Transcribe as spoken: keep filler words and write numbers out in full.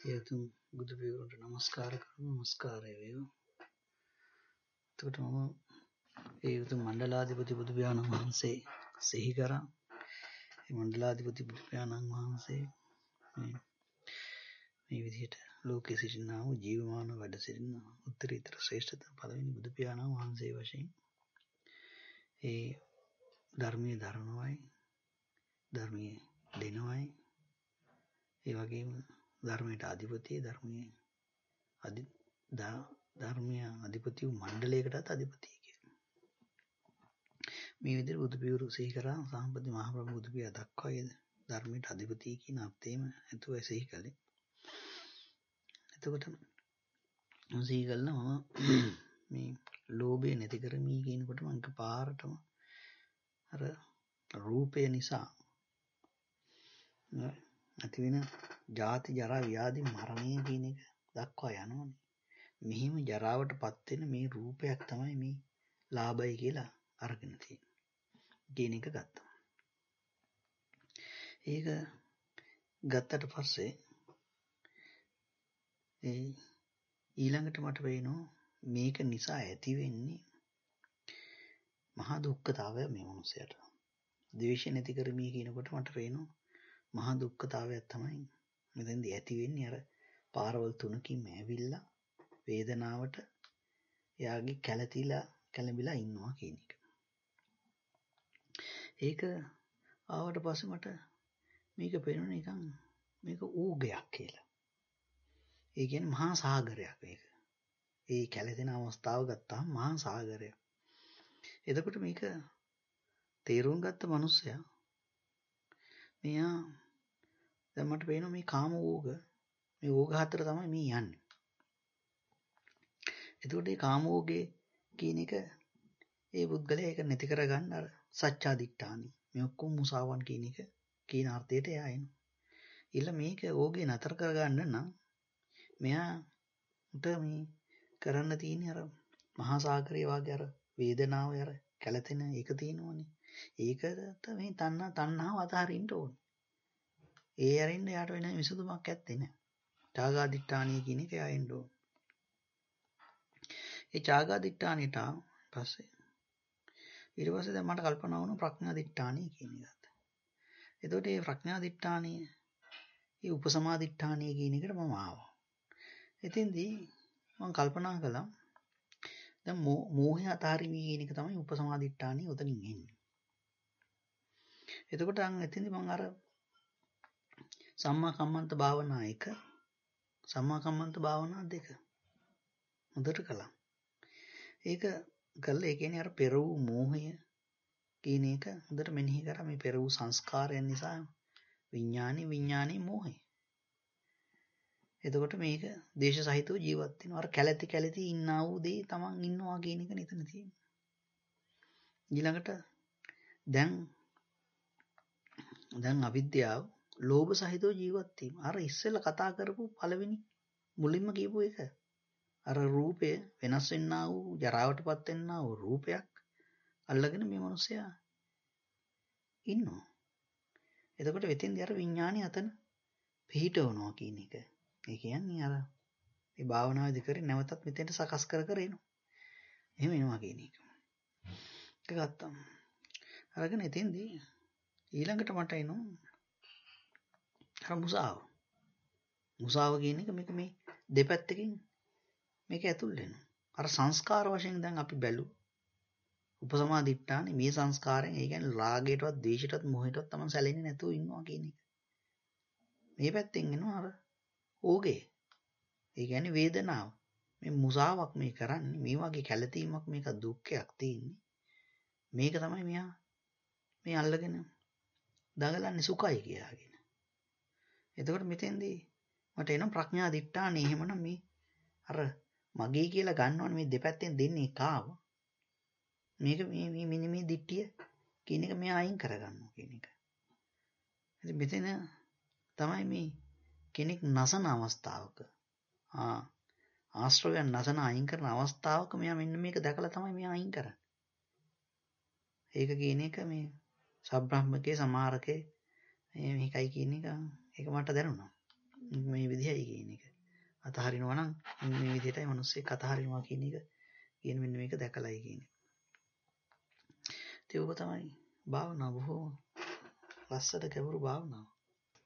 යතුම් බුදු පියාණන්ට නමස්කාර කරමු. නමස්කාරය වේවා. එතකොට මම ඒ යතුම් මණ්ඩලාධිපති බුදු පියාණන් වහන්සේ සිහි කරා. මේ මණ්ඩලාධිපති බුදු පියාණන් වහන්සේ මේ මේ විදිහට ලෝකයේ සිටිනා වූ ජීවමාන වැඩ සිටින උත්තරීතර ශ්‍රේෂ්ඨතම පළවෙනි බුදු පියාණන් වහන්සේ වශයෙන් ඒ ධර්මයේ ධර්මවයි ධර්මයේ දෙනවයි ඒ වගේම ධර්මයට අධිපතිය ධර්මයේ අධි ධර්මීය අධිපති වූ මණ්ඩලයකටත් අධිපතිය කියලා. මේ විදිහට බුදු පියාණන් සිහි කරා සාම්ප්‍රති මහ ප්‍රභු බුදු පියා දක්වා ධර්මයට අධිපතිය කියන අර්ථයම ඇතුව සිහි කළේ. එතකොට සිහි කළා මම මේ ලෝභය නැති කරමි කියනකොට මම එකපාරටම අර රූපය නිසා ඇති වෙන ජාති ජරා ව්‍යාධි මරණය කියන එක දක්වා යනවනේ. මෙහිම ජරාවටපත් වෙන මේ රූපයක් තමයි මේ ලාභය කියලා අරගෙන තියෙන්නේ. කියන එක ගත්තා. ඒක ගත්තට පස්සේ ඒ ඊළඟට මට පේනවා මේක නිසා ඇති වෙන්නේ මහා දුක්ඛතාවය මේ මනුස්සයාට. ද්වේෂය නැති කරමි කියනකොට මට පේනවා මහා දුක්ඛතාවයක් තමයි මෙතෙන්දී ඇති වෙන්නේ. අර පාරවල් තුනකින් ඇවිල්ලා වේදනාවට එයාගේ කැළතිලා කැළඹිලා ඉන්නවා කියන එක. ඒක ආවට පස්සේ මට මේක පේනවා නිකන් මේක ඌගයක් කියලා. ඒ කියන්නේ මහා සාගරයක් මේක. ඒ කැළතෙන අවස්ථාව ගත්තාම මහා සාගරයක්. එතකොට මේක තේරුම් ගත්ත මිනිස්සයා මෙයා දැන් මට පේනවා මේ කාම ඕග මේ ඕග හතර තමයි මේ යන්නේ. එතකොට මේ කාම ඕගේ කියන එක ඒ පුද්ගලයා ඒක නැති කරගන්න අර සත්‍යාදිට්ඨානි මේ ඔක්කොම මුසාවන් කියන එක කියන අර්ථයට එයා එනවා. ඊළ මේක ඕගේ නතර කරගන්න නම් මෙයාට මේ කරන්න තියෙන්නේ අර මහා සාගරය වගේ අර වේදනාව අර කැළතෙන එක තියෙනවනේ. ඒකට මේ තණ්හා තණ්හාව අතහරින්න ඕනේ. ඒ අරින්න යාට වෙන විසඳුමක් ඇත්තේ නැහැ. ඡාගාදිට්ඨානිය කියන එක යයින්න ඕනේ. ඒ ඡාගාදිට්ඨානියට පස්සේ ඊට පස්සේ දැන් මට කල්පනා වුණා ප්‍රඥාදිට්ඨානිය කියන එකත්. එතකොට මේ ප්‍රඥාදිට්ඨානිය ඒ උපසමාදිට්ඨානිය කියන එකට මම ආවා. එතෙන්දී මම කල්පනා කළා දැන් මෝහය අතහරිමි කියන එක තමයි උපසමාදිට්ඨානිය උතනින් එන්නේ. එතකොට අන් එතෙන්දී මම අර සම්මා කම්මන්ත භාවනා එක සම්මා කම්මන්ත භාවනා දෙක හොඳට කළා. ඒක කළා. ඒ කියන්නේ අර පෙර වූ මෝහය කියන එක හොඳට මෙනෙහි කරා. මේ පෙර වූ සංස්කාරයන් නිසා විඥානි විඥානි මෝහය. එතකොට මේක දේශ සහිතව ජීවත් වෙනවා. අර කැළැති කැළැති ඉන්නා වූ දේ තමන් ඉන්නවා කියන එක නිතන තියෙනවා. ඊළඟට දැන් දැන් අවිද්‍යාව ලෝභ සහිතව ජීවත් වීම. අර ඉස්සෙල්ලා කතා කරපු පළවෙනි මුලින්ම කියපු එක. අර රූපය වෙනස් වෙන්නා වූ ජරාවටපත් වෙන්නා වූ රූපයක් අල්ලගෙන මේ මිනිස්සයා ඉන්නවා. එතකොට වෙතින්දී අර විඥානි අතන පිහිටවනවා කියන එක. ඒ කියන්නේ අර මේ භාවනාවේදී කරේ නැවතත් මෙතෙන්ට සකස් කර කර එනවා. එහෙම එනවා කියන එක. ඒක ගත්තා. අරගෙන එතෙන්දී ඊළඟට මට එනවා අර මුසාව. මුසාව කියන එක මේක මේ දෙපැත්තකින් මේක ඇතුල් වෙනවා. අර සංස්කාර වශයෙන් දැන් අපි බැලුවා. උපසමාදිට්ඨානේ මේ සංස්කාරයෙන් ඒ කියන්නේ රාගයටවත් ද්වේෂයටවත් මොහයටවත් තමයි සැලෙන්නේ නැතුව ඉන්නවා කියන එක. මේ පැත්තෙන් එනවා අර ඕගේ. ඒ කියන්නේ වේදනාව. මේ මුසාවක් මේ කරන්නේ මේ වගේ කැළතීමක් මේක දුක්ඛයක් තියෙන්නේ. මේක තමයි මෙයා මේ අල්ලගෙන දඟලන්නේ සුඛයි කියලාගෙන. එතකොට මෙතෙන්දී මට එන ප්‍රඥා දිට්ඨානේ එහෙමනම් මේ අර මගේ කියලා ගන්නවනේ මේ දෙපැත්තෙන් දෙන්නේ කාව. මේක මේ මේ මිනි මේ දිට්ඨිය කියන එක මෙයා අයින් කරගන්නවා කියන එක. ඉතින් මෙතන තමයි මේ කෙනෙක් නසන අවස්ථාවක ආ ආශ්‍රවයන් නසන අයින් කරන අවස්ථාවක මෙයා මෙන්න මේක දැකලා තමයි මෙයා අයින් කරන්නේ. ඒක කියන එක මේ සබ්‍රාහ්මකේ සමාරකේ මේකයි කියන එක ඒක මට දැනුණා. මේ විදිහයි කියන එක. අතහරිනවා නම් මේ විදිහටයි මිනිස්සෙක් අතහරිනවා කියන එක කියන මෙන්න මේක දැකලායි කියන්නේ. ඒක තමයි භාවනාව බොහොම ලස්සට ගැඹුරු භාවනාව.